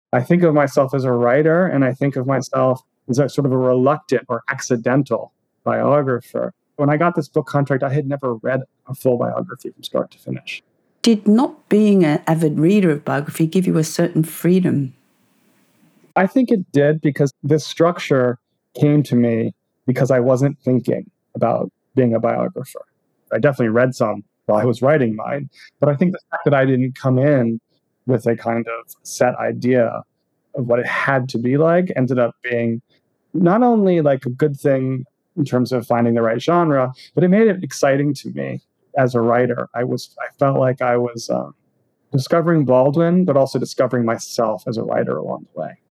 I think of myself as a writer, and I think of myself as a sort of a reluctant or accidental biographer. When I got this book contract, I had never read a full biography from start to finish. Did not being an avid reader of biography give you a certain freedom? I think it did, because this structure came to me because I wasn't thinking about being a biographer. I definitely read some while I was writing mine, but I think the fact that I didn't come in with a kind of set idea of what it had to be like ended up being not only like a good thing in terms of finding the right genre, but it made it exciting to me as a writer. I felt like I was discovering Baldwin, but also discovering myself as a writer along the way.